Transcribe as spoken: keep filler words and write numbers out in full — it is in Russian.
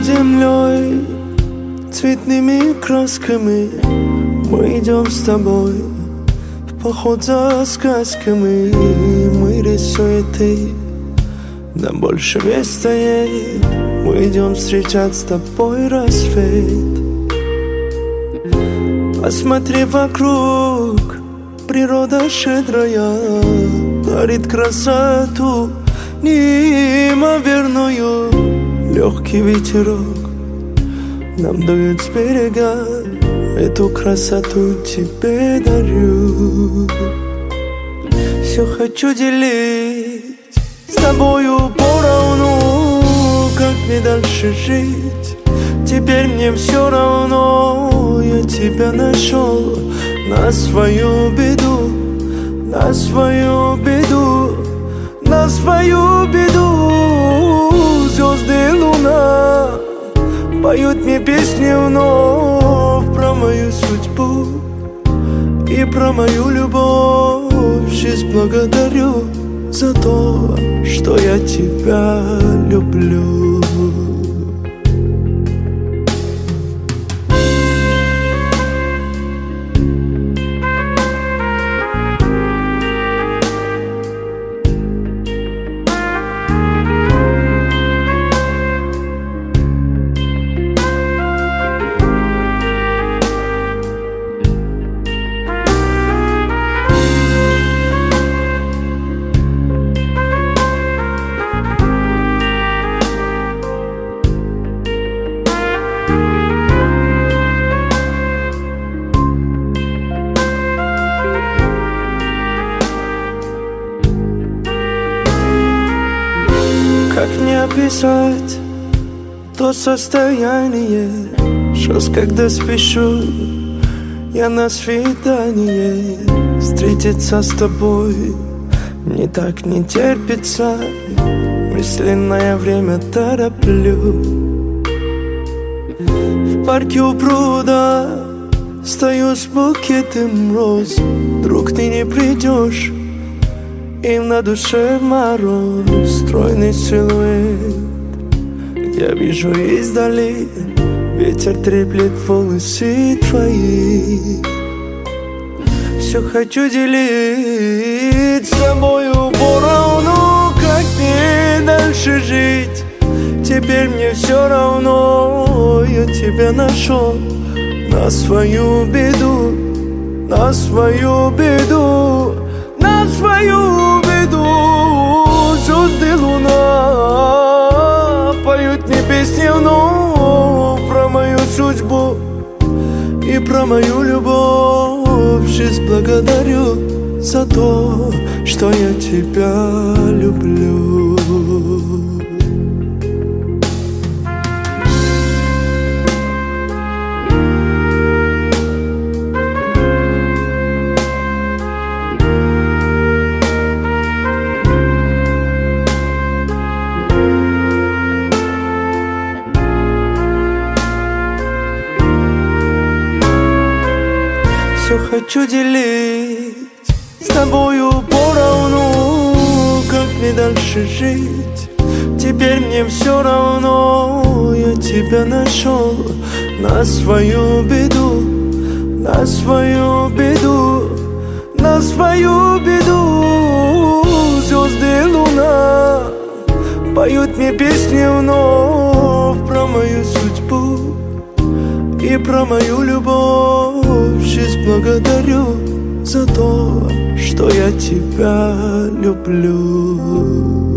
Под землей цветными красками мы идем с тобой в поход за сказками. Мы рисуем ты, да больше места нет. Мы идем встречать с тобой рассвет. Посмотри вокруг, природа щедрая дарит красоту неимоверную. Легкий ветерок нам дует с берега, эту красоту тебе дарю. Все хочу делить с тобою поровну, как мне дальше жить. Теперь мне все равно, я тебя нашел на свою беду, на свою беду, на свою беду. Звезды и луна поют мне песни вновь про мою судьбу и про мою любовь. Жизнь благодарю за то, что я тебя люблю. Как не описать то состояние, сейчас когда спешу я на свидание. Встретиться с тобой мне так не терпится, мысленное время тороплю. В парке у пруда стою с букетом роз. Вдруг ты не придешь, и на душе мороз. Стройный силуэт я вижу издали, ветер треплет волосы твои. Все хочу делить с тобою поровну, как мне дальше жить. Теперь мне все равно, я тебя нашел на свою беду, на свою беду, на свою беду. Звезды и луна поют мне песни вновь про мою судьбу и про мою любовь. Жизнь благодарю за то, что я тебя люблю. Все хочу делить с тобою поровну, как мне дальше жить. Теперь мне все равно, я тебя нашел на свою беду, на свою беду, на свою беду. Звезды и луна поют мне песни вновь про мою судьбу и про мою любовь. Жизнь благодарю за то, что я тебя люблю.